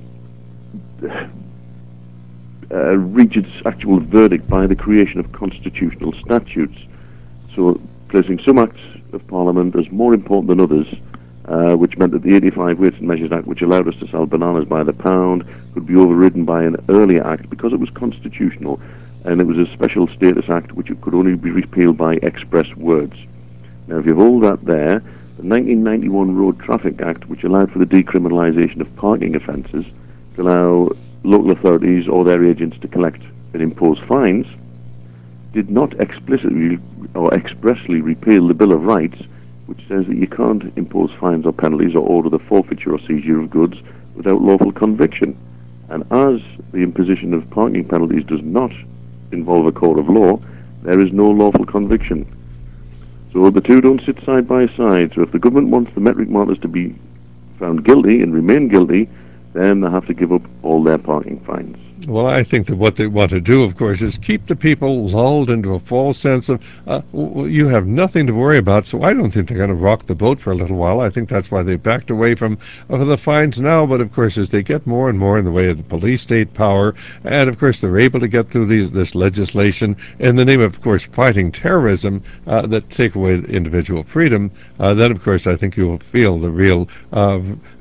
uh, reach its actual verdict by the creation of constitutional statutes. So, placing some acts of Parliament as more important than others, uh, which meant that the eighty-five Weights and Measures Act, which allowed us to sell bananas by the pound, could be overridden by an earlier act because it was constitutional, and it was a special status act which could only be repealed by express words. Now, if you hold that there, the nineteen ninety-one Road Traffic Act, which allowed for the decriminalisation of parking offences, to allow local authorities or their agents to collect and impose fines, did not explicitly or expressly repeal the Bill of Rights, which says that you can't impose fines or penalties or order the forfeiture or seizure of goods without lawful conviction. And as the imposition of parking penalties does not involve a court of law, there is no lawful conviction. So the two don't sit side by side. So if the government wants the metric martyrs to be found guilty and remain guilty, then they have to give up all their parking fines. Well, I think that what they want to do, of course, is keep the people lulled into a false sense of uh, w- you have nothing to worry about. So I don't think they're going to rock the boat for a little while. I think that's why they backed away from uh, the fines now. But of course, as they get more and more in the way of the police state power, and of course they're able to get through these this legislation in the name of, of course, fighting terrorism uh, that take away individual freedom, uh, then of course I think you will feel the real. Uh,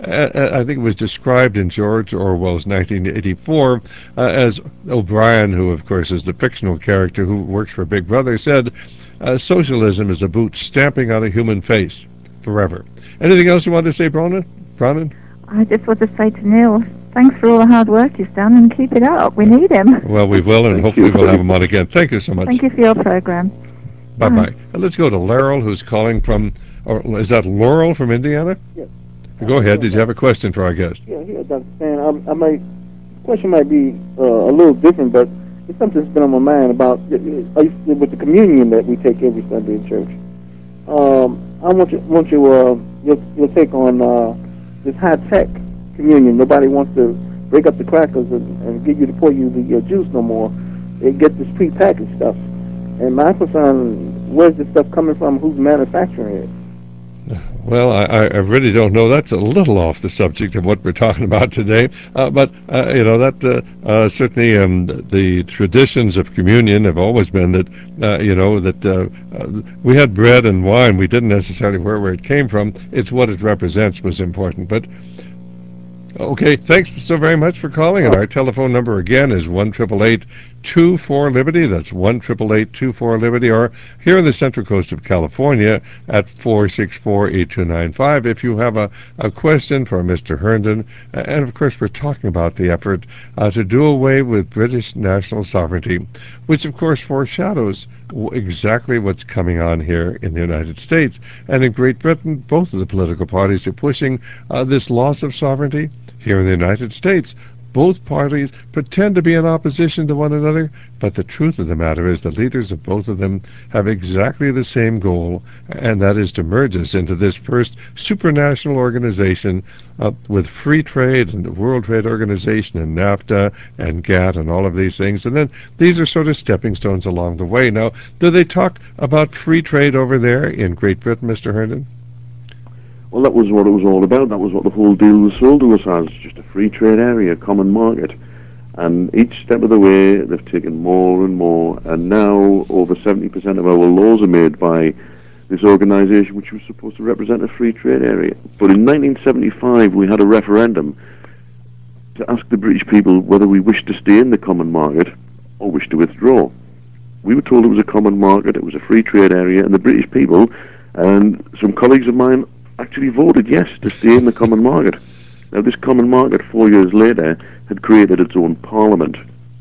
I think it was described in George Orwell's nineteen eighty-four. Uh, as O'Brien, who of course is the fictional character who works for Big Brother, said, uh, socialism is a boot stamping on a human face forever. Anything else you want to say, Bronan? Bronan? I just want to say to Neil, thanks for all the hard work he's done, and keep it up. We need him. Well, we will, and Thank hopefully you. we'll have him on again. Thank you so much. Thank you for your program. Bye-bye. And let's go to Laurel, who's calling from, or is that Laurel from Indiana? Yes. Go ahead. Did you have a question for our guest? Yeah, yeah, Doctor Stan. I, I might, question might be uh, a little different, but it's something that's been on my mind about uh, with the communion that we take every Sunday in church. Um, I want you, want you, uh, your, your take on uh, this high-tech communion. Nobody wants to break up the crackers and, and get you to pour you the uh, juice no more. They get this pre-packaged stuff. And my concern, where's this stuff coming from? Who's manufacturing it? Well, I, I really don't know. That's a little off the subject of what we're talking about today. Uh, but, uh, you know, that uh, uh, certainly um, the traditions of communion have always been that, uh, you know, that uh, uh, we had bread and wine. We didn't necessarily where, where it came from. It's what it represents was important. But, okay, thanks so very much for calling. And our telephone number again is one eight eight eight, two four, Liberty. That's one eight eight eight, two four, Liberty. Or here in the Central Coast of California at four six four, eight two nine five. If you have a, a question for Mister Herndon. And of course, we're talking about the effort uh, to do away with British national sovereignty, which of course foreshadows exactly what's coming on here in the United States. And in Great Britain, both of the political parties are pushing uh, this loss of sovereignty. Here in the United States, both parties pretend to be in opposition to one another, but the truth of the matter is the leaders of both of them have exactly the same goal, and that is to merge us into this first supranational organization uh, with free trade and the World Trade Organization and NAFTA and GATT and all of these things. And then these are sort of stepping stones along the way. Now, do they talk about free trade over there in Great Britain, Mister Herndon? Well, that was what it was all about. That was what the whole deal was sold to us as, just a free trade area, common market. And each step of the way, they've taken more and more. And now, over seventy percent of our laws are made by this organisation, which was supposed to represent a free trade area. But in nineteen seventy-five, we had a referendum to ask the British people whether we wished to stay in the common market or wish to withdraw. We were told it was a common market, it was a free trade area, and the British people, and some colleagues of mine, actually voted yes to stay in the common market. Now, this common market, four years later, had created its own parliament.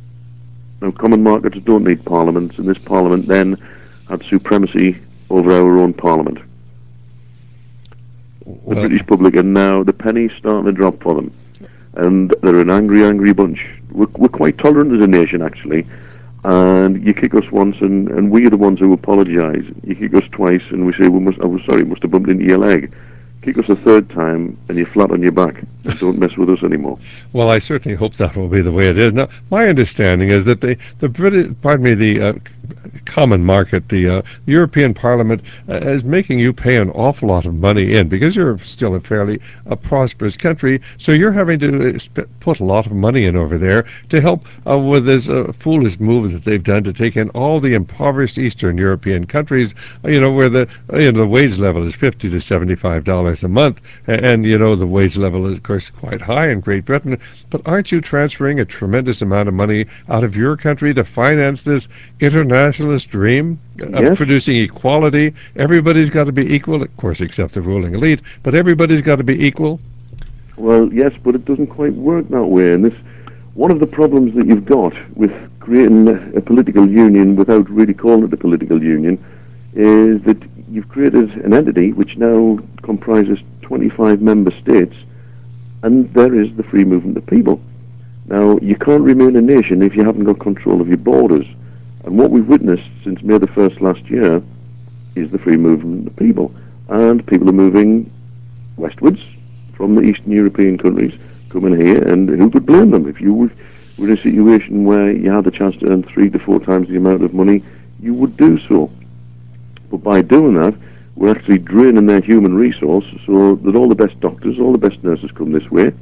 Now, common markets don't need parliaments, and this parliament then had supremacy over our own parliament. The Well, British public are now, the penny's starting to drop for them. and they're an angry, angry bunch. We're, we're quite tolerant as a nation, actually. And you kick us once, and, and we're the ones who apologise. You kick us twice, and we say, we must, "Oh, sorry, must have bumped into your leg." Kick us a third time, and you're flat on your back. And don't mess with us anymore. Well, I certainly hope that will be the way it is. Now, my understanding is that the the British, pardon me, the uh, common market, the uh, European Parliament, uh, is making you pay an awful lot of money in because you're still a fairly uh, prosperous country. So you're having to uh, sp- put a lot of money in over there to help uh, with this uh, foolish move that they've done to take in all the impoverished Eastern European countries. Uh, you know, where the uh, you know the wage level is fifty to seventy-five dollars a month, and, and you know the wage level is of course quite high in Great Britain. But aren't you transferring a tremendous amount of money out of your country to finance this internationalist dream of Yes. producing equality? Everybody's got to be equal, of course, except the ruling elite. But everybody's got to be equal. Well, yes, but it doesn't quite work that way. And this, one of the problems that you've got with creating a, a political union without really calling it a political union is that you've created an entity which now comprises twenty-five member states, and there is the free movement of people. Now, you can't remain a nation if you haven't got control of your borders. And what we've witnessed since May the first last year is the free movement of people. And people are moving westwards from the Eastern European countries, coming here, and who could blame them? If you were in a situation where you had the chance to earn three to four times the amount of money, you would do so. But by doing that, we're actually draining their human resource so that all the best doctors, all the best nurses come this way.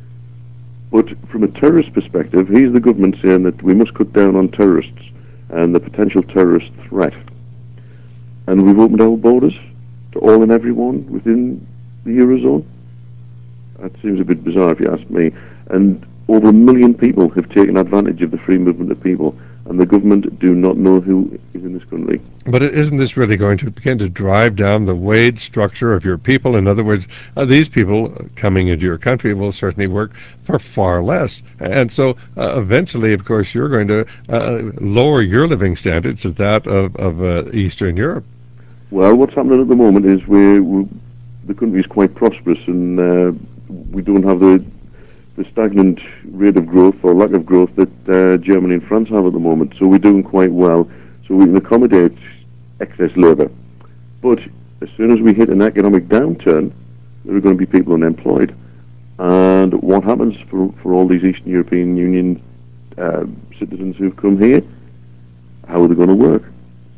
But from a terrorist perspective, here's the government saying that we must cut down on terrorists and the potential terrorist threat. And we've opened our borders to all and everyone within the Eurozone. That seems a bit bizarre if you ask me. And over a million people have taken advantage of the free movement of people, and the government do not know who is in this country. But isn't this really going to begin to drive down the wage structure of your people? In other words, uh, these people coming into your country will certainly work for far less. And so uh, eventually, of course, you're going to uh, lower your living standards to that of, of uh, Eastern Europe. Well, what's happening at the moment is we're, we're, the country is quite prosperous, and uh, we don't have the the stagnant rate of growth or lack of growth that uh, Germany and France have at the moment. So we're doing quite well. So we can accommodate excess labour. But as soon as we hit an economic downturn, there are going to be people unemployed. And what happens for, for all these Eastern European Union uh, citizens who've come here? How are they going to work?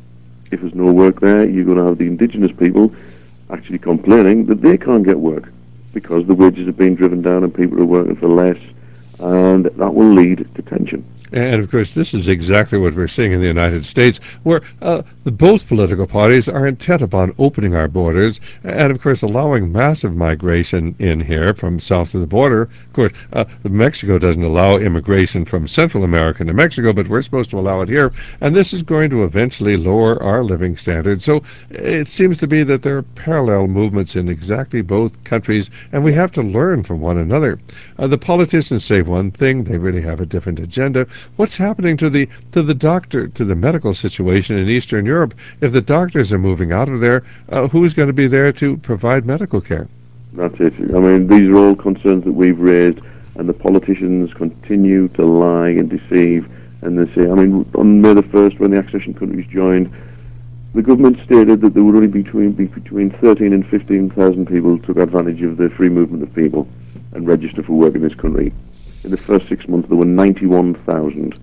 If there's no work there, you're going to have the indigenous people actually complaining that they can't get work, because the wages have been driven down and people are working for less, and that will lead to tension. And, of course, this is exactly what we're seeing in the United States, where uh, the, both political parties are intent upon opening our borders and, of course, allowing massive migration in here from south of the border. Of course, uh, Mexico doesn't allow immigration from Central America to Mexico, but we're supposed to allow it here, and this is going to eventually lower our living standards. So it seems to be that there are parallel movements in exactly both countries, and we have to learn from one another. Uh, the politicians say one thing, they really have a different agenda. What's happening to the to the doctor, to the medical situation in Eastern Europe? If the doctors are moving out of there, uh, who's going to be there to provide medical care? That's it. I mean, these are all concerns that we've raised, and the politicians continue to lie and deceive. And they say, I mean, on May the first, when the accession countries joined, the government stated that there would only be between, be between thirteen and fifteen thousand people took advantage of the free movement of people and registered for work in this country. In the first six months, there were ninety-one thousand.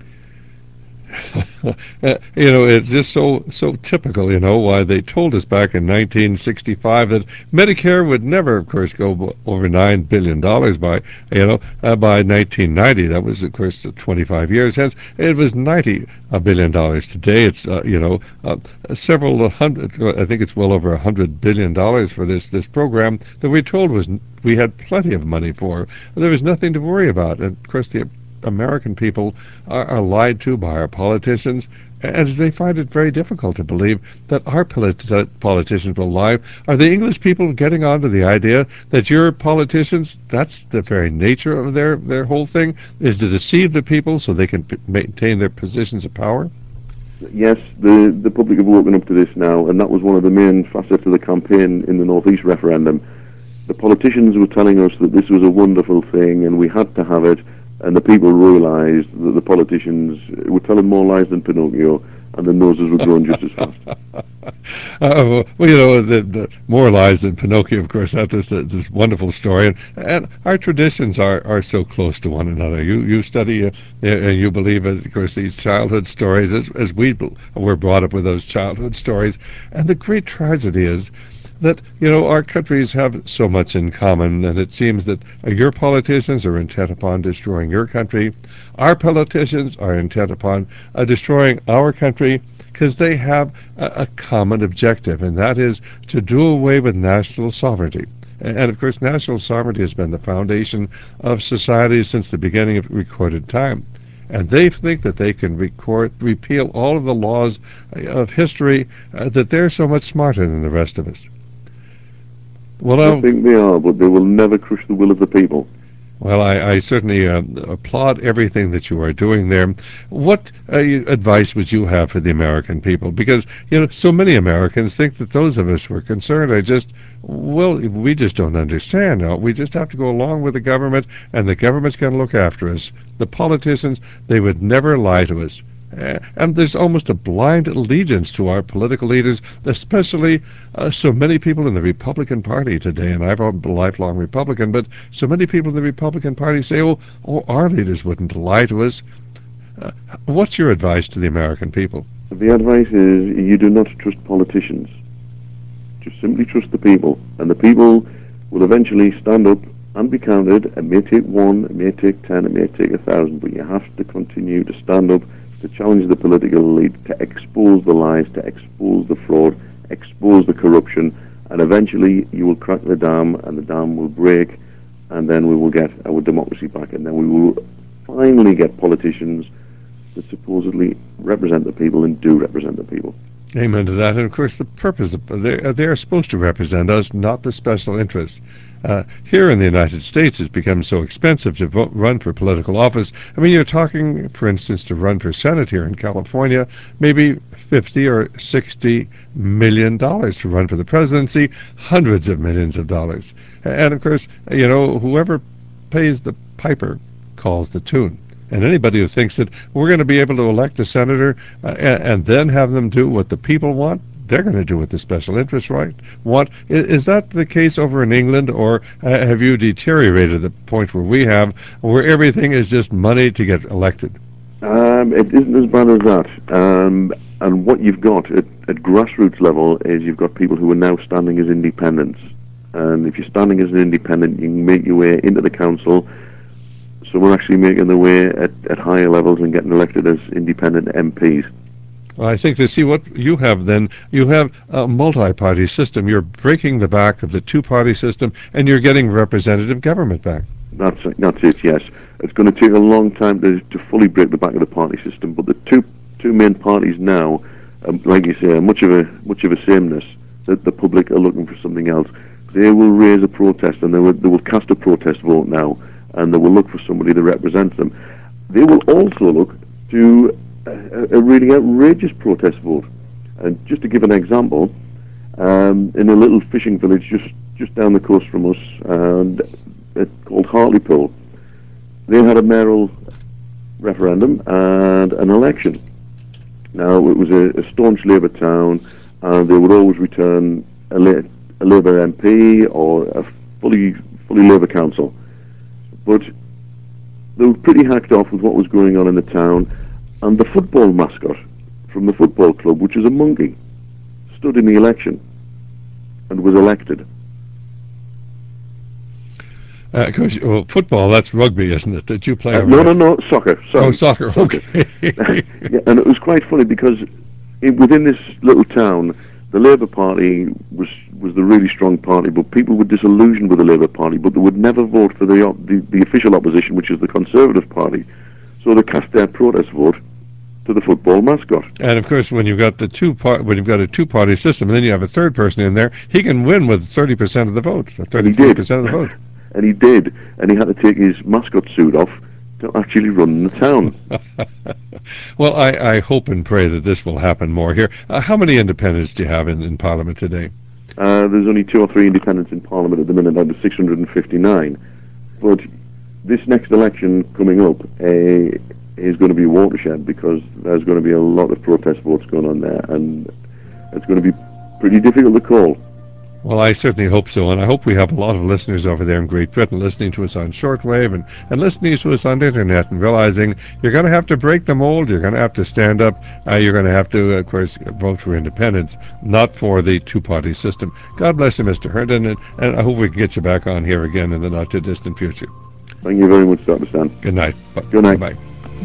uh, you know, it's just so so typical, you know, why they told us back in nineteen sixty-five that Medicare would never, of course, go over nine billion dollars by, you know, uh, by nineteen ninety. That was, of course, twenty-five years hence. It was ninety billion dollars. Today it's, uh, you know, uh, several hundred, I think it's well over one hundred billion dollars for this, this program that we told was we had plenty of money for. There was nothing to worry about. And, of course, the American people are, are lied to by our politicians, and they find it very difficult to believe that our politi- politicians will lie. Are the English people getting on to the idea that your politicians, that's the very nature of their, their whole thing, is to deceive the people so they can p- maintain their positions of power? Yes, the, the public have woken up to this now, and that was one of the main facets of the campaign in the North East referendum. the politicians were telling us that this was a wonderful thing and we had to have it, and the people realised that the politicians were telling more lies than Pinocchio, and the noses were growing just as fast. Uh, well, you know, the, the more lies than Pinocchio, of course. That is the, this wonderful story, and, and our traditions are, are so close to one another. You you study uh, and you believe, of course, these childhood stories as as we were brought up with those childhood stories, and the great tragedy is that, you know, our countries have so much in common, and it seems that uh, your politicians are intent upon destroying your country. Our politicians are intent upon uh, destroying our country because they have a, a common objective, and that is to do away with national sovereignty. And, and, of course, national sovereignty has been the foundation of society since the beginning of recorded time. And they think that they can record, repeal all of the laws of history, uh, that they're so much smarter than the rest of us. Well, I I'll, think they are, but they will never crush the will of the people. Well, I, I certainly uh, applaud everything that you are doing there. What uh, advice would you have for the American people? Because, you know, so many Americans think that those of us who are concerned are just, well, we just don't understand. No, we just have to go along with the government, and the government's going to look after us. The politicians, they would never lie to us. Uh, and there's almost a blind allegiance to our political leaders, especially uh, so many people in the Republican Party today. And I've been a lifelong Republican, but so many people in the Republican Party say, oh, oh our leaders wouldn't lie to us. Uh, what's your advice to the American people? The advice is you do not trust politicians. Just simply trust the people. And the people will eventually stand up and be counted. It may take one, it may take ten, it may take a thousand, but you have to continue to stand up, to challenge the political elite, to expose the lies, to expose the fraud, expose the corruption, and eventually you will crack the dam, and the dam will break, and then we will get our democracy back, and then we will finally get politicians that supposedly represent the people and do represent the people. Amen to that. And of course, the purpose of, they they are supposed to represent us, not the special interests. Uh, here in the United States, it's become so expensive to vote, run for political office. I mean, you're talking, for instance, to run for Senate here in California, maybe fifty or sixty million dollars. To run for the presidency, hundreds of millions of dollars. And of course, you know, whoever pays the piper calls the tune. And anybody who thinks that we're going to be able to elect a senator uh, and, and then have them do what the people want, they're going to do what the special interests right want. Is, is that the case over in England, or uh, have you deteriorated to the point where we have, where everything is just money to get elected? Um, it isn't as bad as that. Um, and what you've got at, at grassroots level is you've got people who are now standing as independents. And if you're standing as an independent, you can make your way into the council. Some are actually making their way at, at higher levels and getting elected as independent M Ps. Well, I think to see what you have then, you have a multi-party system. You're breaking the back of the two-party system, and you're getting representative government back. That's that's it, yes. It's going to take a long time to, to fully break the back of the party system, but the two two main parties now, um, like you say, are much of a much of a sameness. That the public are looking for something else. They will raise a protest, and they will they will cast a protest vote now, and they will look for somebody that represents them. They will also look to a, a really outrageous protest vote. And just to give an example, um, in a little fishing village just, just down the coast from us, and it's called Hartlepool, they had a mayoral referendum and an election. Now, it was a, a staunch Labour town, and they would always return a, La- a Labour M P or a fully fully Labour council. But they were pretty hacked off with what was going on in the town, and the football mascot from the football club, which is a monkey, stood in the election and was elected. Uh, course, well, football, that's rugby, isn't it, that you play Uh, over no, there? no, no, soccer. Sorry. Oh, soccer, Soccer. okay. Yeah, and it was quite funny because in, within this little town, the Labour Party was was the really strong party, but people were disillusioned with the Labour Party, but they would never vote for the, op- the the official opposition, which is the Conservative Party. So they cast their protest vote to the football mascot. And of course, when you've got the two part, when you've got a two-party system, and then you have a third person in there, he can win with thirty percent of the vote, or thirty-three percent of the vote. And he did, and he had to take his mascot suit off to actually run the town. Well, I, I hope and pray that this will happen more here. Uh, how many independents do you have in, in Parliament today? Uh, there's only two or three independents in Parliament at the minute out of six hundred fifty-nine. But this next election coming up uh, is going to be a watershed, because there's going to be a lot of protest votes going on there, and it's going to be pretty difficult to call. Well, I certainly hope so, and I hope we have a lot of listeners over there in Great Britain listening to us on shortwave and, and listening to us on the internet and realizing you're going to have to break the mold, you're going to have to stand up, uh, you're going to have to, of course, vote for independence, not for the two-party system. God bless you, Mister Herndon, and, and I hope we can get you back on here again in the not-too-distant future. Thank you very much, Doctor Stan. Good night. Good night. Bye-bye.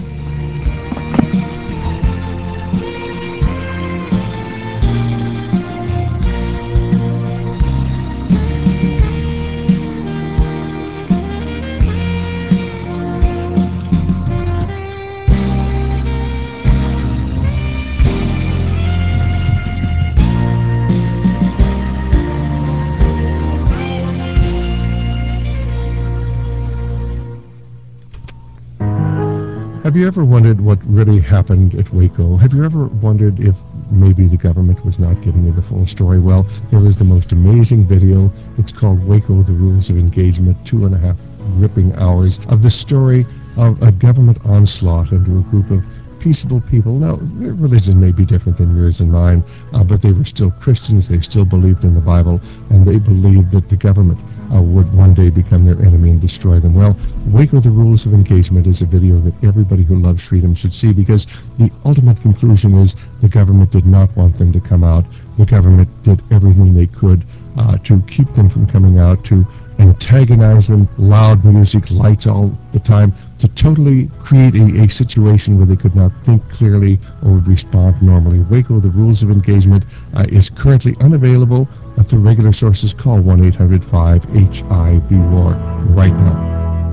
Have you ever wondered what really happened at Waco? Have you ever wondered if maybe the government was not giving you the full story? Well, there is the most amazing video. It's called Waco, The Rules of Engagement, two and a half gripping hours of the story of a government onslaught into a group of peaceable people. Now, their religion may be different than yours and mine, uh, but they were still Christians. They still believed in the Bible, and they believed that the government uh, would one day become their enemy and destroy them. Well, Waco, The Rules of Engagement is a video that everybody who loves freedom should see, because the ultimate conclusion is the government did not want them to come out. The government did everything they could uh, to keep them from coming out, to antagonize them, loud music, lights all the time, to totally create a, a situation where they could not think clearly or would respond normally. Waco, The Rules of Engagement uh, is currently unavailable. Uh, through regular sources, call one eight hundred five H I V WAR right now.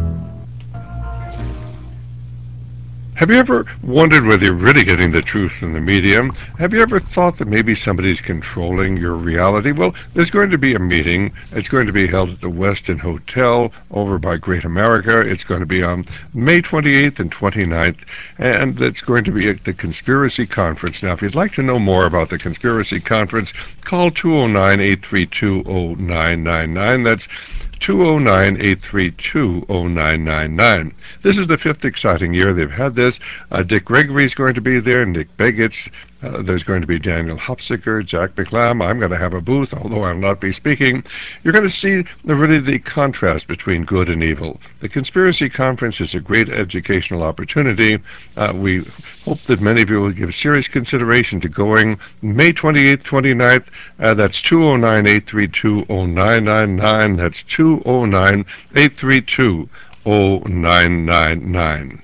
Have you ever wondered whether you're really getting the truth from the media? Have you ever thought that maybe somebody's controlling your reality? Well, there's going to be a meeting. It's going to be held at the Westin Hotel over by Great America. It's going to be on May twenty-eighth and twenty-ninth, and it's going to be at the Conspiracy Conference. Now, if you'd like to know more about the Conspiracy Conference, call two oh nine, eight three two, oh nine nine nine. That's two oh nine, eight three two, oh nine nine nine. This is the fifth exciting year they've had this. Uh, Dick Gregory's going to be there, Nick Begich. Uh, there's going to be Daniel Hopsicker, Jack McLam. I'm going to have a booth, although I'll not be speaking. You're going to see the, really the contrast between good and evil. The Conspiracy Conference is a great educational opportunity. Uh, we hope that many of you will give serious consideration to going May twenty-eighth, twenty-ninth. Uh, that's two oh nine, eight three two, oh nine nine nine. That's two oh nine, eight three two, oh nine nine nine.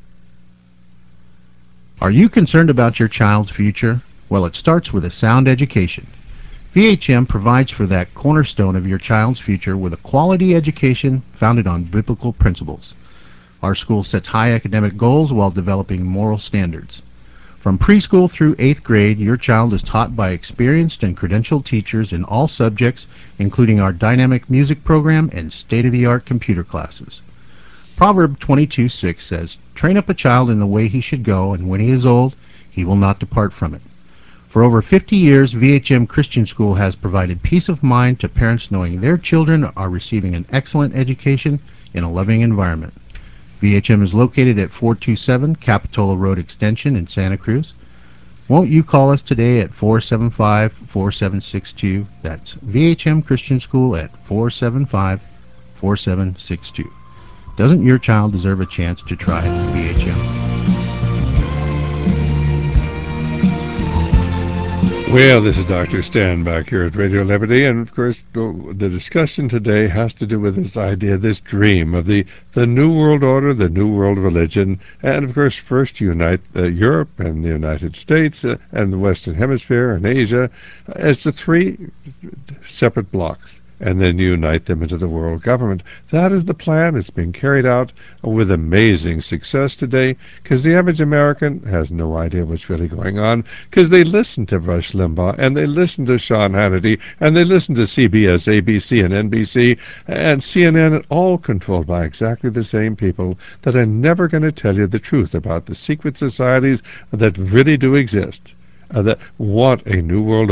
Are you concerned about your child's future? Well, it starts with a sound education. V H M provides for that cornerstone of your child's future with a quality education founded on biblical principles. Our school sets high academic goals while developing moral standards. From preschool through eighth grade, your child is taught by experienced and credentialed teachers in all subjects, including our dynamic music program and state-of-the-art computer classes. Proverb twenty-two six says, "Train up a child in the way he should go, and when he is old, he will not depart from it." For over fifty years, V H M Christian School has provided peace of mind to parents knowing their children are receiving an excellent education in a loving environment. V H M is located at four two seven Capitola Road Extension in Santa Cruz. Won't you call us today at four seven five, four seven six two? That's V H M Christian School at four seven five, four seven six two. Doesn't your child deserve a chance to try V H M? Well, this is Doctor Stan back here at Radio Liberty, and of course the discussion today has to do with this idea, this dream of the, the New World Order, the New World Religion, and of course first unite uh, Europe and the United States uh, and the Western Hemisphere and Asia as the three separate blocks, and then unite them into the world government. That is the plan. It's being carried out with amazing success today, because the average American has no idea what's really going on, because they listen to Rush Limbaugh, and they listen to Sean Hannity, and they listen to C B S, A B C, and N B C, and C N N, all controlled by exactly the same people that are never going to tell you the truth about the secret societies that really do exist, uh, that want a new world order.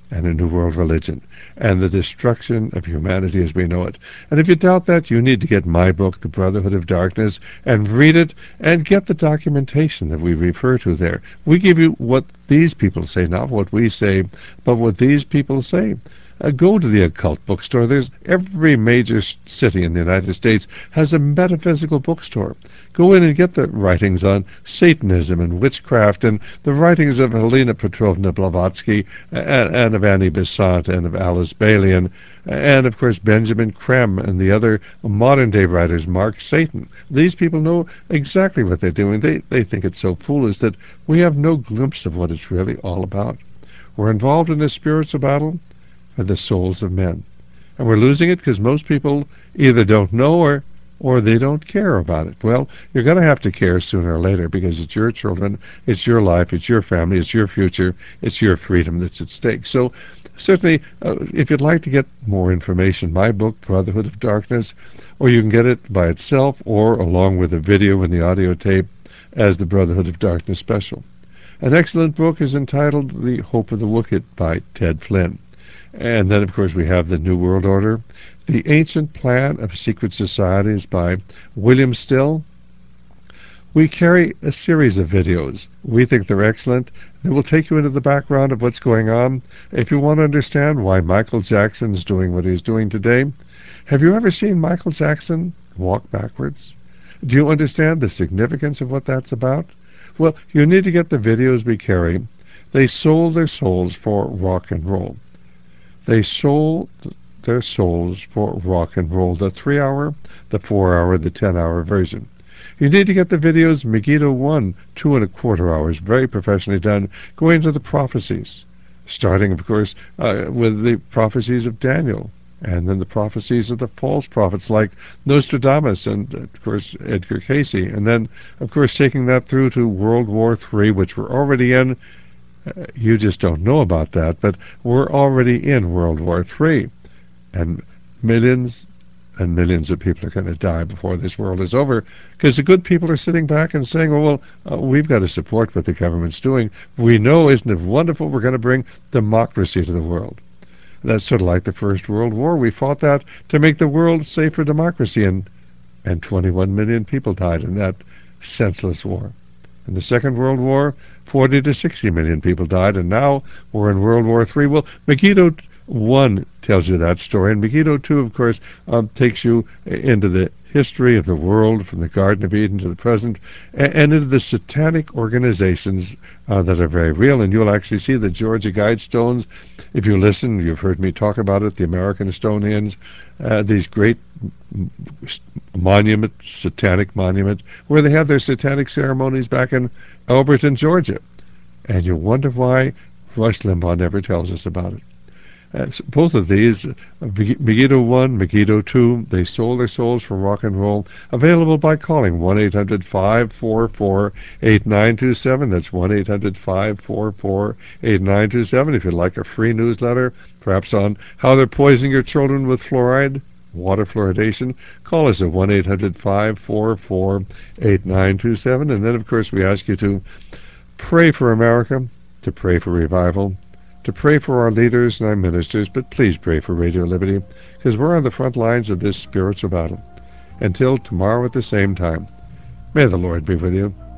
and a new world religion, and the destruction of humanity as we know it. And if you doubt that, you need to get my book, The Brotherhood of Darkness, and read it, and get the documentation that we refer to there. We give you what these people say, not what we say, but what these people say. Uh, go to the occult bookstore. There's every major city in the United States has a metaphysical bookstore. Go in and get the writings on Satanism and witchcraft, and the writings of Helena Petrovna Blavatsky, and, and of Annie Besant, and of Alice Bailey, and, and of course Benjamin Creme, and the other modern-day writers, Mark Satan. These people know exactly what they're doing. They, they think it's so foolish that we have no glimpse of what it's really all about. We're involved in a spiritual battle for the souls of men. And we're losing it because most people either don't know or or they don't care about it. Well, you're going to have to care sooner or later, because it's your children, it's your life, it's your family, it's your future, it's your freedom that's at stake. So certainly, uh, if you'd like to get more information, my book, Brotherhood of Darkness, or you can get it by itself or along with the video and the audio tape as the Brotherhood of Darkness special. An excellent book is entitled The Hope of the Wicked by Ted Flynn. And then, of course, we have The New World Order, The Ancient Plan of Secret Societies by William Still. We carry a series of videos. We think they're excellent. They will take you into the background of what's going on. If you want to understand why Michael Jackson's doing what he's doing today, have you ever seen Michael Jackson walk backwards? Do you understand the significance of what that's about? Well, you need to get the videos we carry. They sold their souls for rock and roll. They sold their souls for rock and roll, the three-hour, the four-hour, the ten-hour version. You need to get the videos Megiddo one, two and a quarter hours, very professionally done, going into the prophecies, starting, of course, uh, with the prophecies of Daniel, and then the prophecies of the false prophets like Nostradamus and, of course, Edgar Cayce, and then, of course, taking that through to World War Three, which we're already in. Uh, you just don't know about that, but we're already in World War Three, and millions and millions of people are going to die before this world is over, because the good people are sitting back and saying, oh, well, uh, we've got to support what the government's doing. We know, isn't it wonderful, we're going to bring democracy to the world. That's sort of like the First World War. We fought that to make the world safe for democracy, and, and twenty-one million people died in that senseless war. In the Second World War, forty to sixty million people died, and now we're in World War Three. Well, Megiddo one tells you that story, and Megiddo two, of course, um, takes you into the history of the world from the Garden of Eden to the present, and, and into the satanic organizations uh, that are very real. And you'll actually see the Georgia Guidestones. If you listen, you've heard me talk about it, the American Stonehenge, uh, these great monument, satanic monument, where they have their satanic ceremonies back in Elberton, Georgia. And you wonder why Rush Limbaugh never tells us about it. Uh, so both of these, uh, Megiddo one, Megiddo two, they sold their souls for rock and roll, available by calling one eight hundred, five four four, eight nine two seven. That's one eight hundred, five four four, eight nine two seven. If you'd like a free newsletter, perhaps on how they're poisoning your children with fluoride, water fluoridation, call us at one eight hundred, five four four, eight nine two seven. And then, of course, we ask you to pray for America, to pray for revival, to pray for our leaders and our ministers, but please pray for Radio Liberty, because we're on the front lines of this spiritual battle. Until tomorrow at the same time, may the Lord be with you.